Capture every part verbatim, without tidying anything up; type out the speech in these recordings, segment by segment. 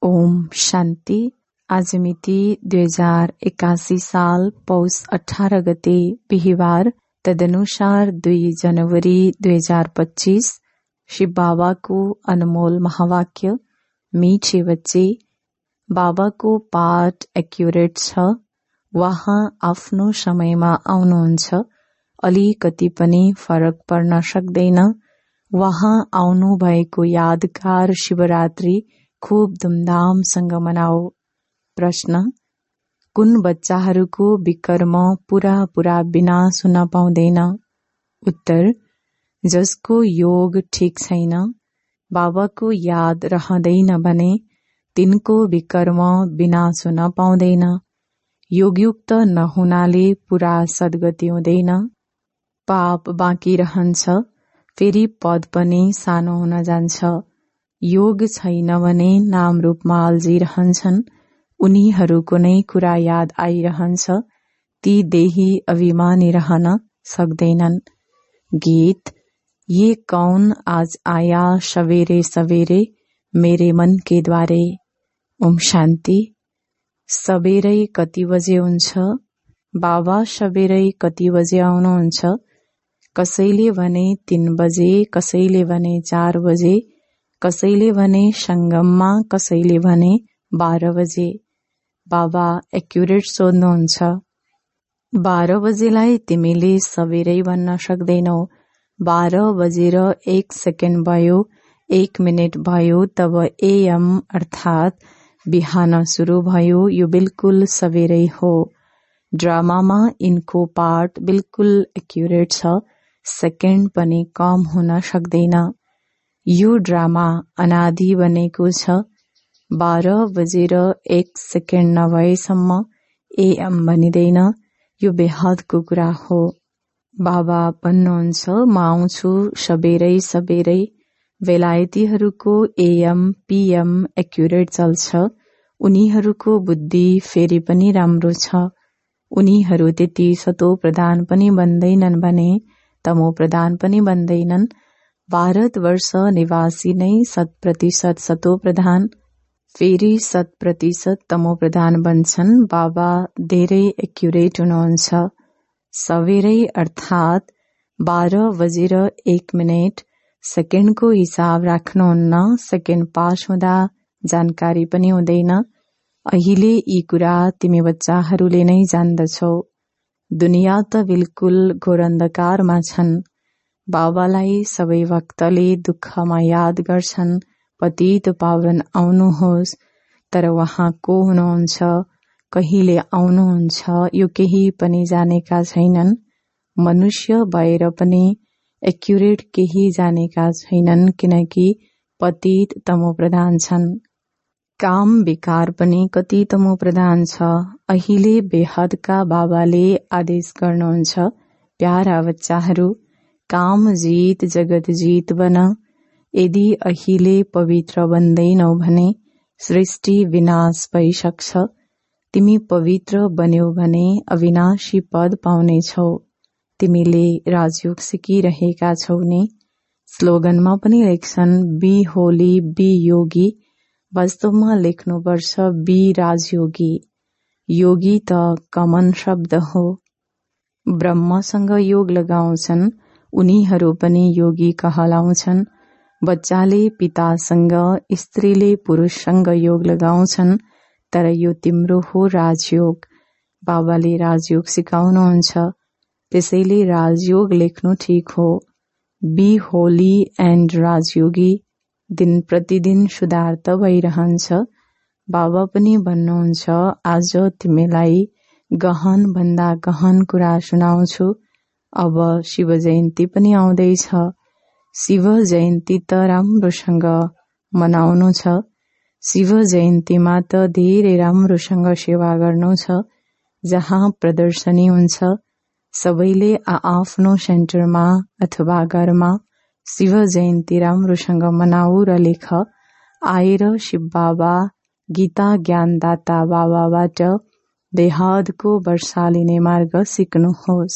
ओम शान्ति। आज मिति दुई हजार एकासी साल पौष अठारह गते बिहिबार, तदनुसार दुई जनवरी दुई हजार पच्चीस। शिव बाबाको अनमोल महावाक्य, मीठे बच्चे, बाबाको पाठ एक्युरेट छ। वहाँ आफ्नो समयमा आउनुहुन्छ, अलिकति पनि फरक पर्न सक्दैन। वहाँ आउनु भएको यादगार शिवरात्रि खूब धुमधामसँग मनाओ। प्रश्न: कुन बच्चाहरूको विकर्म पूरा पूरा विनाश हुन पाउँदैन? उत्तर: जसको योग ठीक छैन, बाबाको याद रहँदैन भने तिनको विकर्म विनाश हुन पाउँदैन। योगयुक्त नहुनाले पूरा सद्गति हुँदैन, पाप बाँकी रहन्छ, फेरि पद पनि सानो हुन जान्छ। योग छैन भने नाम रूपमा अल्झिरहन्छन्, उनीहरूको नै कुरा याद आइरहन्छ, ती देही अभिमानी रहन सक्दैनन्। गीत: ये कौन आज आया सवेरे सवेरे मेरे मन के द्वारे। ओम शान्ति। सबेरै कति बजे हुन्छ? बाबा सबेरै कति बजे आउनुहुन्छ? कसैले भने तीन बजे, कसैले भने चार बजे, कसैले भने संगममा, कसैले भने बाह्र बजे। बाबा एक्युरेट सोध्नुहुन्छ। बाह्र बजेलाई तिमीले सबेरै भन्न सक्दैनौ। बाह्र बजेर एक सेकेन्ड भयो, एक मिनट भयो, तब एएम अर्थात बिहान सुरु भयो। यो बिल्कुल सबेरै हो। ड्रामामा यिनको पार्ट बिल्कुल एक्युरेट छ, सेकेन्ड पनि कम हुन सक्दैन। यो ड्रामा अनादि बनेको छ। बाह्र बजेर एक सेकेन्ड नभएसम्म एएम बनिँदैन। यो बेहदको कुरा हो। बाबा भन्नुहुन्छ, म आउँछु सबेरै सबेरै। बेलायतीहरूको एएम पीएम एक्युरेट चल्छ। उनीहरूको बुद्धि फेरि पनि राम्रो छ। उनीहरू त्यति सतो प्रधान पनि बन्दैनन् भने तमो प्रधान पनि बन्दैनन्। भारतवर्ष निवासी नै शत प्रतिशत सतो प्रधान, फेरि शत प्रतिशत तमो प्रधान बन्छन्। बाबा धेरै एक्युरेट हुनुहुन्छ। सबेरै अर्थात बाह्र बजेर एक मिनट सेकेन्डको हिसाब राख्नुहुन्न। सेकेन्ड पास हुँदा जानकारी पनि हुँदैन। अहिले यी कुरा तिमी बच्चाहरूले नै जान्दछौ। दुनिया त बिल्कुल घोर अन्धकारमा छन्। बाबालाई सबै भक्तले दुःखमा याद गर्छन्, पतित पावन आउनुहोस्। तर उहाँ को हुनुहुन्छ, कहिले आउनुहुन्छ, यो केही पनि जानेका छैनन्। मनुष्य भएर पनि एक्युरेट केही जानेका छैनन्, किनकि पतित तमो प्रधान छन्। काम विकार पनि कति तमो प्रधान छ। अहिले बेहदका बाबाले आदेश गर्नुहुन्छ, प्यारा बच्चाहरू, काम जीत जगत जीत बन। यदि अहिले पवित्र बन्दैनौ भने सृष्टि विनाश भइसक्छ। तिमी पवित्र बन्यौ भने अविनाशी पद पाउनेछौ। तिमीले राजयोग सिकिरहेका छौ नि। स्लोगनमा पनि लेख्छन्, बी होली बी योगी। वास्तवमा लेख्नुपर्छ बी राजयोगी। योगी त कमन शब्द हो। ब्रह्मसँग योग लगाउँछन्, उनीहरू पनि योगी कहलाउँछन्। बच्चाले पितासँग, स्त्रीले पुरुषसँग योग लगाउँछन्, तर यो तिम्रो हो राजयोग। बाबाले राजयोग सिकाउनुहुन्छ, त्यसैले राजयोग लेख्नु ठीक हो। Be holy and Rajyogi. दिन प्रतिदिन सुधार त भइरहन्छ। बाबा पनि भन्नुहुन्छ, आज तिमीलाई गहन भन्दा गहन कुरा सुनाउँछु। अब शिव जयन्ती पनि आउँदैछ। शिव जयन्ती त राम्रोसँग मनाउनु छ। शिव जयन्तीमा त धेरै राम्रोसँग सेवा गर्नु छ। जहाँ प्रदर्शनी हुन्छ, सबैले आआफ्नो सेन्टरमा अथवा घरमा शिव जयन्ती राम्रोसँग मनाऊ र लेख। आएर शिव बाबा, गीता ज्ञानदाता बाबाबाट बेहदको वर्षा लिने मार्ग सिक्नुहोस्।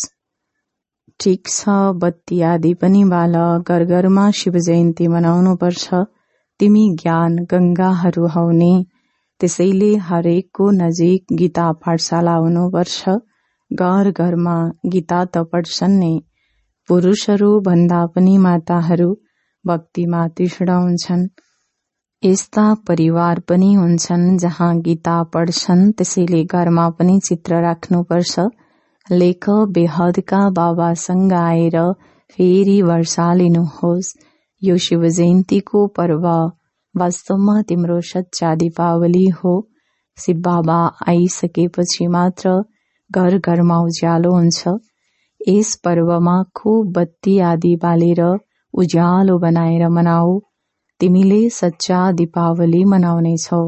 ठिक छ, बत्ती आदि पनि बाल, घर घरमा शिव जयन्ती मनाउनु पर्छ। तिमी ज्ञान गंगाहरू हौ नि, त्यसैले हरेकको नजिक गीता पाठशाला हुनुपर्छ। घर घरमा गीता त पढ्छन् नै। पुरुषहरू भन्दा पनि माताहरू भक्तिमा तीक्ष्ण हुन्छन्। यस्ता परिवार पनि हुन्छन् जहाँ गीता पढ्छन्। त्यसैले घरमा पनि चित्र राख्नुपर्छ। लेख बेहदका बाबासँग आएर फेरि वर्षा लिनुहोस्। यो शिव जयन्तीको पर्व वास्तवमा तिम्रो सच्चा दीपावली हो। शिव बाबा आइसकेपछि मात्र घर घरमा उज्यालो हुन्छ। यस पर्वमा खूब बत्ती आदि बालेर उज्यालो बनाएर मनाऊ। तिमीले सच्चा दीपावली मनाउनेछौ।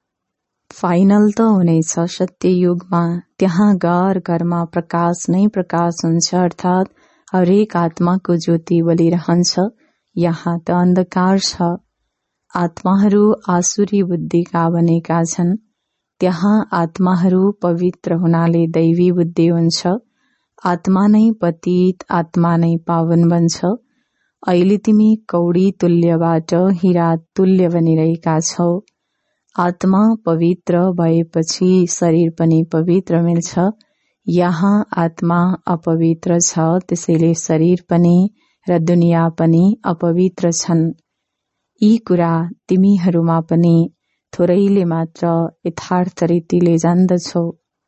फाइनल त हुनेछ सत्य युगमा। त्यहाँ घर घरमा प्रकाश नै प्रकाश हुन्छ, अर्थात् हरेक आत्माको ज्योति बलिरहन्छ। यहाँ त अन्धकार छ। आत्माहरू आसुरी बुद्धिका बनेका छन्। त्यहाँ आत्माहरू पवित्र हुनाले दैवी बुद्धि हुन्छ। आत्मा नै पतित, आत्मा नै पावन बन्छ। अहिले तिमी कौडी तुल्यबाट हीरा तुल्य बनिरहेका छौ। आत्मा पवित्र भएपछि शरीर पनि पवित्र मिल्छ। यहाँ आत्मा अपवित्र छ, त्यसैले शरीर पनि र दुनिया पनि अपवित्र छन्। यी कुरा तिमीहरूमा पनि थोरैले मात्र यथार्थ रीतिले जान्दछौ।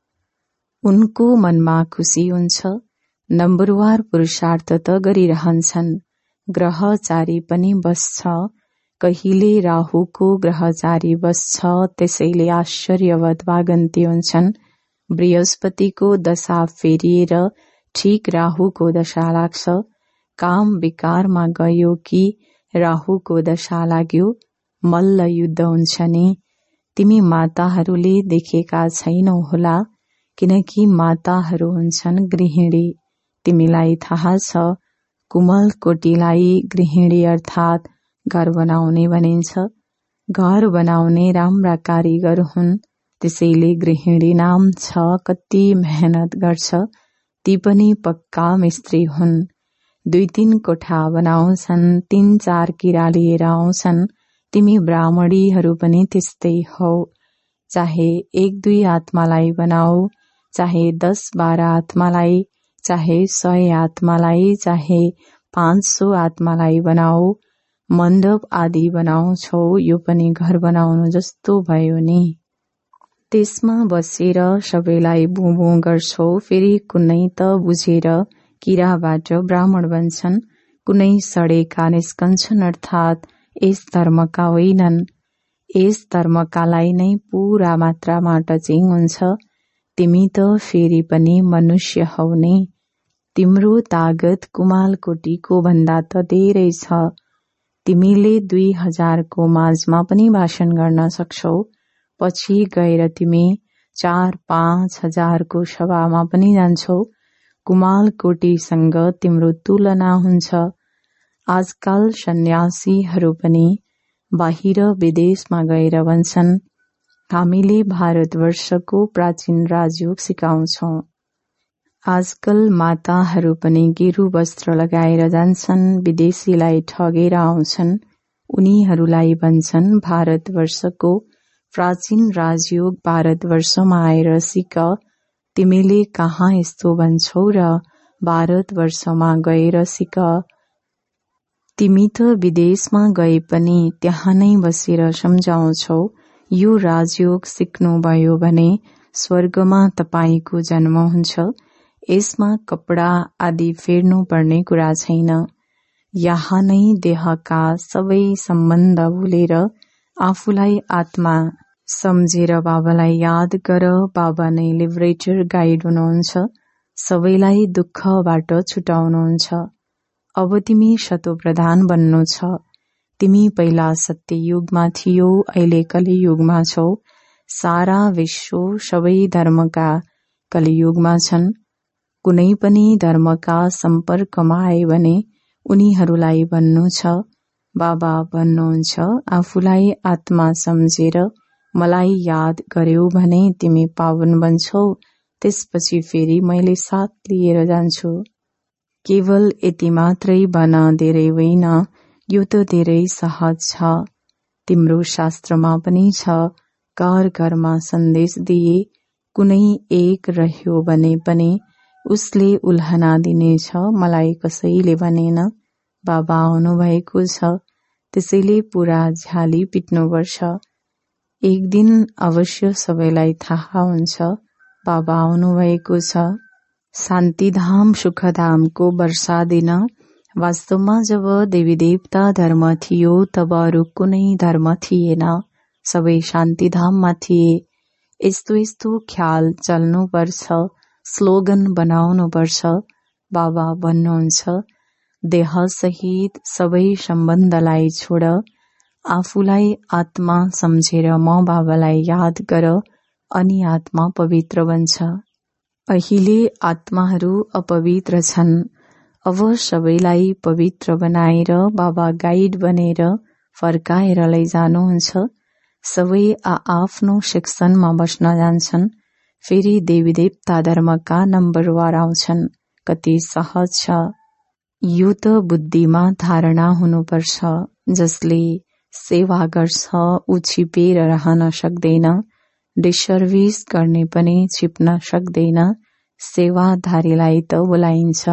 उनको मनमा खुसी हुन्छ। नम्बरवार पुरुषार्थ त गरिरहन्छन्। ग्रहचारी पनि बस्छ। कहिले राहुको ग्रहचारी बस्छ, त्यसैले आश्चर्यवत भागन्ती हुन्छन्। बृहस्पतिको दशा फेरिएर ठीक राहुको दशा लाग्छ। काम विकारमा गयो कि राहुको दशा लाग्यो, मल्ल युद्ध हुन्छ नि। तिमी माताहरूले देखेका छैनौ होला, किनकि माताहरू हुन्छन् गृहिणी। तिमीलाई थाहा छ, कुमल कोटीलाई गृहिणी अर्थात् घर बनाउने भनिन्छ। घर बनाउने राम्रा कारिगर हुन्, त्यसैले गृहिणी नाम छ। कति मेहनत गर्छ, ती पनि पक्का मिस्त्री हुन्। दुई तीन कोठा बनाउँछन्, तीन चार किरा लिएर आउँछन्। तिमी ब्राह्मणीहरू पनि त्यस्तै हौ। चाहे एक दुई आत्मालाई बनाऊ, चाहे दस बाह्र आत्मालाई, चाहे सय आत्मालाई, चाहे पाँच सौ आत्मालाई बनाऊ। मण्डप आदि बनाउँछौ, यो पनि घर बनाउनु जस्तो भयो नि। त्यसमा बसेर सबैलाई बुबु गर्छौ। फेरि कुनै त बुझेर किराबाट ब्राह्मण बन्छन्, कुनै सडेका निस्कन्छन्, अर्थात् यस धर्मका होइनन्। यस धर्मकालाई नै पूरा मात्रामा टचिङ हुन्छ। तिमी त फेरि पनि मनुष्य हौ नि। तिम्रो तागत कुमाल कोटीको भन्दा त धेरै छ। तिमीले दुई हजारको माझमा पनि भाषण गर्न सक्छौ। पछि गएर तिमी चार पाँच हजारको सभामा पनि जान्छौ। कुमाल कोटीसँग तिम्रो तुलना हुन्छ। आजकल सन्यासीहरू पनि बाहिर विदेशमा गएर भन्छन्, हामीले भारतवर्षको प्राचीन राजयोग सिकाउँछौ। आजकल माताहरू पनि गेरु वस्त्र लगाएर जान्छन्, विदेशीलाई ठगेर आउँछन्। उनीहरूलाई भन्छन्, भारतवर्षको प्राचीन राजयोग भारतवर्षमा आएर सिक। तिमीले कहाँ यस्तो भन्छौ र भारतवर्षमा गएर सिक। तिमी त विदेशमा गए पनि त्यहाँ नै बसेर सम्झाउँछौ। यो राजयोग सिक्नुभयो भने स्वर्गमा तपाईको जन्म हुन्छ। यसमा कपडा आदि फेर्नु पर्ने कुरा छैन। यहाँ नै देहका सबै सम्बन्ध भुलेर आफूलाई आत्मा सम्झेर बाबालाई याद गर। बाबा नै लिबरेटर गाइड हुनुहुन्छ, सबैलाई दुःखबाट छुटाउनुहुन्छ। अब तिमी शतोप्रधान बन्नु छ। तिमी पहिला सत्य युगमा थियौ, अहिले कलियुगमा छौ। सारा विश्व सबै धर्मका कलियुगमा छन्। कुनै पनि धर्मका सम्पर्कमा आए भने उनीहरूलाई भन्नु छ, बाबा भन्नुहुन्छ, आफूलाई आत्मा सम्झेर मलाई याद गर्यौ भने तिमी पावन बन्छौ। त्यसपछि फेरि मैले साथ लिएर जान्छु। केवल यति मात्रै भन, धेरै होइन। यो त धेरै सहज छ। तिम्रो शास्त्रमा पनि छ, घर घरमा सन्देश दिए कुनै एक रह्यो भने पनि उसले उल्हना दिनेछ, मलाई कसैले भनेन। बाबा आउनुभएको छ, त्यसैले पूरा झ्याली पिट्नुपर्छ। एक दिन अवश्य सबैलाई थाहा हुन्छ बाबा आउनुभएको छ। शान्तिधाम सुखधामको वर्षा दिन। वास्तवमा जब देवी देवता धर्म थियो तब अरू कुनै धर्म थिएन, सबै शान्तिधाममा थिए। यस्तो यस्तो ख्याल चल्नुपर्छ, स्लोगन बनाउनुपर्छ। बाबा भन्नुहुन्छ, देह सहित सबै सम्बन्धलाई छोड, आफूलाई आत्मा सम्झेर म बाबालाई याद गर, अनि आत्मा पवित्र बन्छ। अहिले आत्माहरू अपवित्र छन्, अब सबैलाई पवित्र बनाएर बाबा गाइड बनेर फर्काएर लैजानुहुन्छ। सबै आआफ्नो सेक्सनमा बस्न जान्छन्। फेरि देवी देवता धर्मका नम्बरवार आउँछन्। कति सहज छ। यो त बुद्धिमा धारणा हुनुपर्छ। जसले सेवा गर्छ ऊ छिपेर रहन सक्दैन, डिसर्भिस गर्ने पनि छिप्न सक्दैन। सेवाधारीलाई त बोलाइन्छ।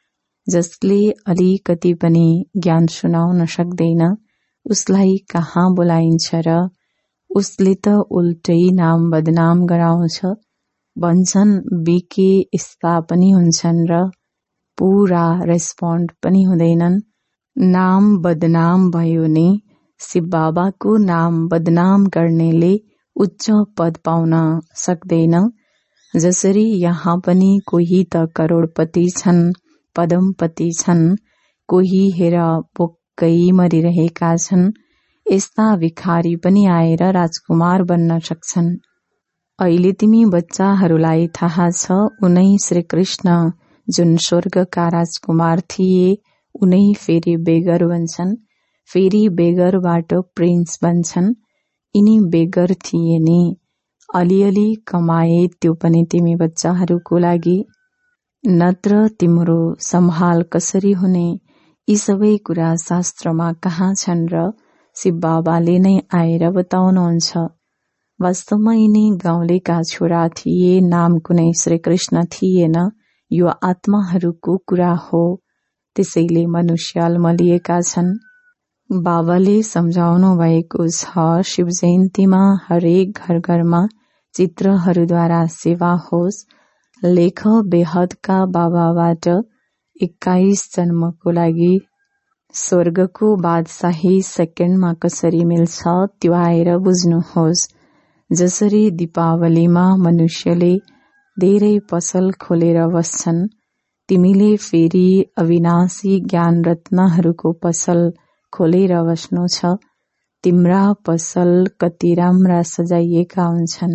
जसले अलिकति पनि ज्ञान सुनाउन सक्दैन उसलाई कहाँ बोलाइन्छ र? उसले त उल्टै नाम बदनाम गराउँछ। भन्छन् बिके यस्ता पनि हुन्छन् र पूरा रेस्पोन्ड पनि हुँदैनन्। नाम बदनाम भयो नि। शिव बाबाको नाम बदनाम गर्नेले उच्च पद पाउन सक्दैन। जसरी यहाँ पनि कोही त करोडपति छन्, पदमपति छन्, कोही हेर भोक्कै मरिरहेका छन्। यस्ता भिखारी पनि आएर राजकुमार बन्न सक्छन्। अहिले तिमी बच्चाहरूलाई थाहा छ उनै श्री कृष्ण जुन स्वर्गका राजकुमार थिए उनै फेरि बेगर बन्छन्, फेरि बेगरबाट प्रिन्स बन्छन्। यिनी बेगर थिए नि। अलिअलि कमाए त्यो पनि तिमी बच्चाहरूको लागि, नत्र तिम्रो सम्हाल कसरी हुने? यी सबै कुरा शास्त्रमा कहाँ छन् र? शिव बाबाले नै आएर बताउनुहुन्छ। वास्तवमा यिनी गाउँलेका छोरा थिए, नाम कुनै श्री कृष्ण थिएन। यो आत्माहरूको कुरा हो, त्यसैले मनुष्य अल्मलिएका छन्। बाबाले सम्झाउनु भएको छ शिव जयन्तीमा हरेक घर घरमा चित्रहरूद्वारा सेवा होस्। लेख बेहदका बाबाबाट एक्काइस जन्मको लागि स्वर्गको बादशाही सेकेन्डमा कसरी मिल्छ त्यो आएर बुझ्नुहोस्। जसरी दीपावलीमा मनुष्यले धेरै पसल खोलेर बस्छन्, तिमीले फेरि अविनाशी ज्ञान रत्नहरूको पसल खोलेर बस्नु छ। तिम्रा पसल कति राम्रा सजाइएका हुन्छन्।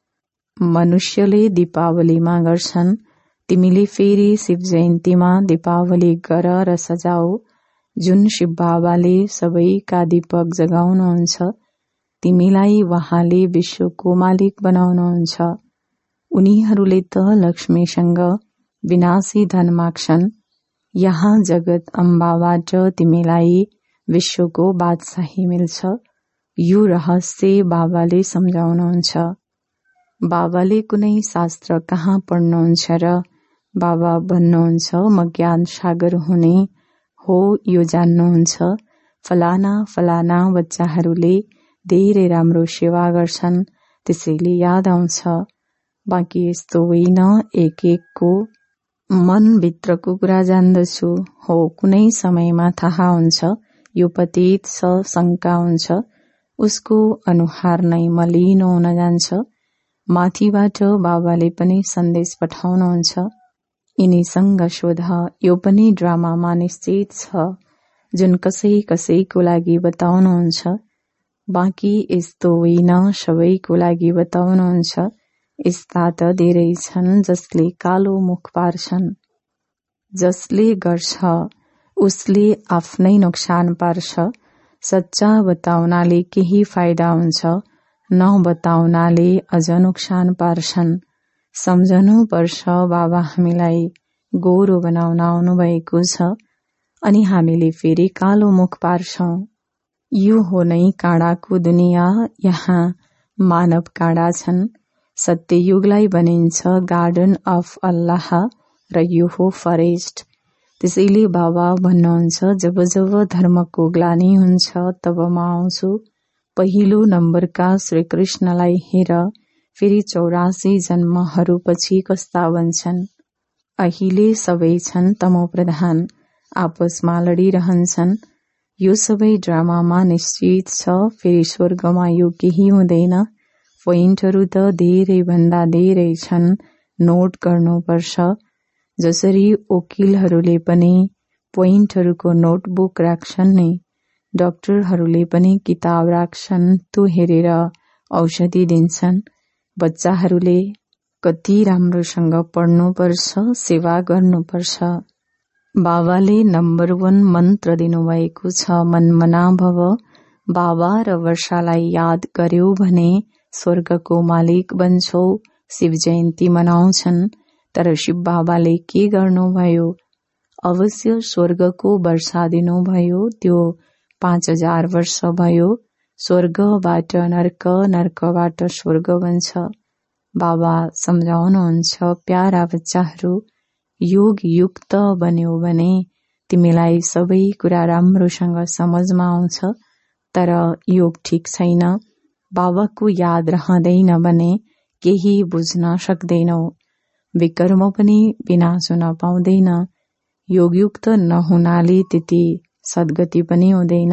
मनुष्यले दीपावलीमा गर्छन्, तिमीले फेरि शिव जयन्तीमा दीपावली गर र सजाऊ। जुन शिव बाबाले सबैका दीपक जगाउनुहुन्छ, तिमीलाई वहाँले विश्वको मालिक बनाउनुहुन्छ। उनीहरूले त लक्ष्मीसँग विनाशी धन माग्छन्। यहाँ जगत अम्बाबाट तिमीलाई विश्वको बादशाही मिल्छ। यो रहस्य बाबाले सम्झाउनुहुन्छ। बाबाले कुनै शास्त्र कहाँ पढ्नुहुन्छ र? बाबा भन्नुहुन्छ म ज्ञान सागर हुने हो, यो जान्नुहुन्छ। फलाना फलाना बच्चाहरूले धेरै राम्रो सेवा गर्छन्, त्यसैले याद आउँछ। बाँकी यस्तो होइन, एक एकको मनभित्रको कुरा जान्दछु। हो कुनै समयमा थाहा हुन्छ यो पतित छ, शङ्का हुन्छ। उसको अनुहार नै मलिनो हुन जान्छ। माथिबाट बाबाले पनि सन्देश पठाउनुहुन्छ, यिनीसँग सोध, यो पनि ड्रामामा निश्चित छ जुन कसै कसैको लागि बताउनुहुन्छ। बाँकी यस्तो होइन, सबैको लागि बताउनुहुन्छ। यस्ता त धेरै छन् जसले कालो मुख पार्छन्। जसले गर्छ उसले आफ्नै नोक्सान पार्छ। सच्चा बताउनाले केही फाइदा हुन्छ, नबताउनाले अझ नोक्सान पार्छन्। सम्झनु पर्छ बाबा हामीलाई गोरो बनाउन आउनु भएको छ अनि हामीले फेरि कालो मुख पार्छौं। यो हो नै काँडाको दुनिया। यहाँ मानव काँडा छन्। सत्ययुगलाई भनिन्छ गार्डन अफ अल्लाह र यो हो फरेस्ट। त्यसैले बाबा भन्नुहुन्छ जब जब धर्मको ग्लानि हुन्छ तब म आउँछु। पहिलो नम्बरका श्री कृष्णलाई हेर, फेरि चौरासी जन्महरूपछि कस्ता बन्छन्। अहिले सबै छन् तमो प्रधान, आपसमा लडिरहन्छन्। यो सबै ड्रामामा निश्चित छ। फेरि स्वर्गमा यो केही हुँदैन। पोइन्टहरू त धेरै भन्दा धेरै छन्, नोट गर्नुपर्छ। जसरी वकिलहरूले पनि पोइन्टहरूको नोटबुक राख्छन् नि, डाक्टरहरूले पनि किताब राख्छन्, त्यो हेरेर औषधि दिन्छन्। बच्चाहरूले कति राम्रोसँग पढ्नुपर्छ, सेवा गर्नुपर्छ। बाबाले नम्बर वन मन्त्र दिनुभएको छ, मनमना भव। बाबा र वर्षालाई याद गर्यौ भने स्वर्गको मालिक बन्छौ। शिव जयन्ती मनाउँछन्, तर शिव बाबाले के गर्नुभयो? अवश्य स्वर्गको वर्षा दिनुभयो। त्यो पाँच हजार वर्ष भयो। स्वर्गबाट नर्क, नर्कबाट स्वर्ग बन्छ। बाबा सम्झाउनुहुन्छ, प्यारा बच्चाहरू, योग युक्त बन्यो भने तिमीलाई सबै कुरा राम्रोसँग समझमा आउँछ। तर योग ठिक छैन, बाबाको याद रहँदैन भने केही बुझ्न सक्दैनौ। विकर्म पनि विनाश हुन पाउँदैन। योगयुक्त नहुनाले त्यति सद्गति पनि हुँदैन।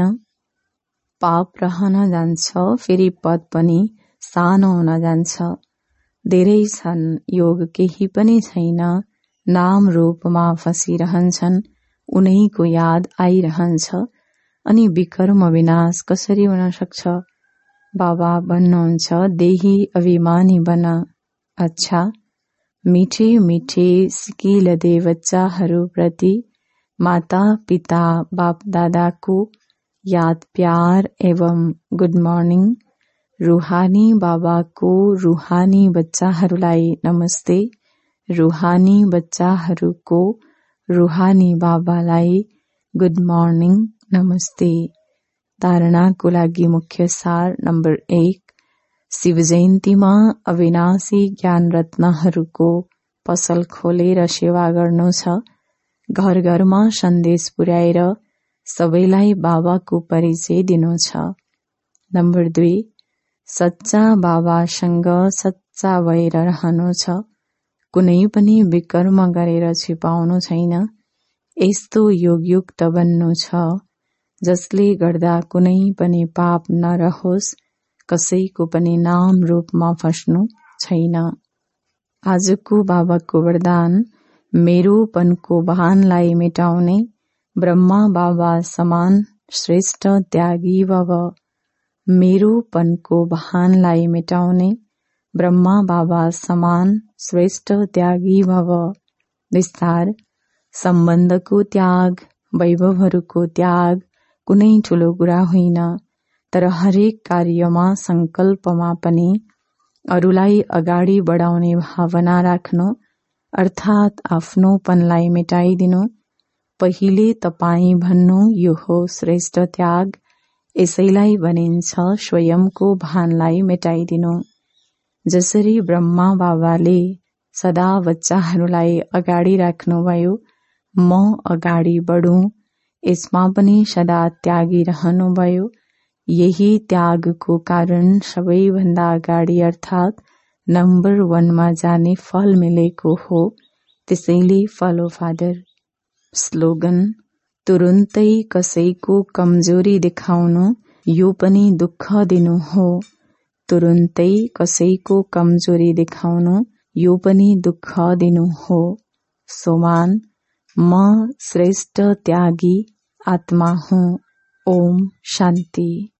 पाप रहन जान्छ, फेरि पद पनि सानो हुन जान्छ। धेरै छन्, योग केही पनि छैन। नाम रूपमा फसिरहन्छन्, उनैको याद आइरहन्छ। अनि विकर्म विनाश कसरी हुन सक्छ? बाबा भन्नुहुन्छ, देही अभिमानी बन। अच्छा, मिठे मिठे सिकिल दे बच्चाहरू प्रति माता पिता बाप दादाको याद प्यार एवं गुड मर्निङ। रूहानी बाबाको रूहानी बच्चाहरूलाई नमस्ते। रूहानी बच्चाहरूको रूहानी बाबालाई गुड मर्निङ नमस्ते। धारणाको लागि मुख्य सार नम्बर एक, शिव जयन्तीमा अविनाशी ज्ञान रत्नहरूको पसल खोलेर सेवा गर्नु छ। घर घरमा सन्देश पुर्याएर सबैलाई बाबाको परिचय दिनु छ। नम्बर दुई, सच्चा बाबासँग सच्चा भएर रहनु छ। कुनै पनि विकर्म गरेर छिपाउनु छैन। यस्तो योगयुक्त बन्नु छ जसले गर्दा कुनै पनि पाप नरहोस्, कसैको पनि नाम रूपमा फस्नु छैन। आजको बाबाको वरदान, मेरोपनको भानलाई मेटाउने ब्रह्मा बाबा समान श्रेष्ठ त्यागी भव। मेरोपनको भानलाई मेटाउने ब्रह्मा बाबा समान श्रेष्ठ त्यागी भव। विस्तार, सम्बन्धको त्याग, वैभवहरूको त्याग कुनै ठूलो कुरा होइन। तर हरेक कार्यमा संकल्पमा पनि अरूलाई अगाडि बढाउने भावना राख्नु, अर्थात् आफ्नोपनलाई मेटाइदिनु। पहिले तपाईँ भन्नु, यो हो श्रेष्ठ त्याग। यसैलाई भनिन्छ स्वयंको भानलाई मेटाइदिनु। जसरी ब्रह्मा बाबाले सदा बच्चाहरूलाई अगाडि राख्नुभयो, म अगाडि बढौं, यसमा पनि सदा त्यागी रहनुभयो। यही त्यागको कारण सबैभन्दा अगाडि अर्थात् नम्बर वनमा जाने फल मिलेको हो। त्यसैले फलो फादर। स्लोगन, तुरुन्तै कसैको कमजोरी देखाउनु यो पनि दुःख दिनु हो। तुरुन्तै कसैको कमजोरी देखाउनु यो पनि दुःख दिनु हो। सोमान, म श्रेष्ठ त्यागी आत्मा हूँ। ओम शान्ति।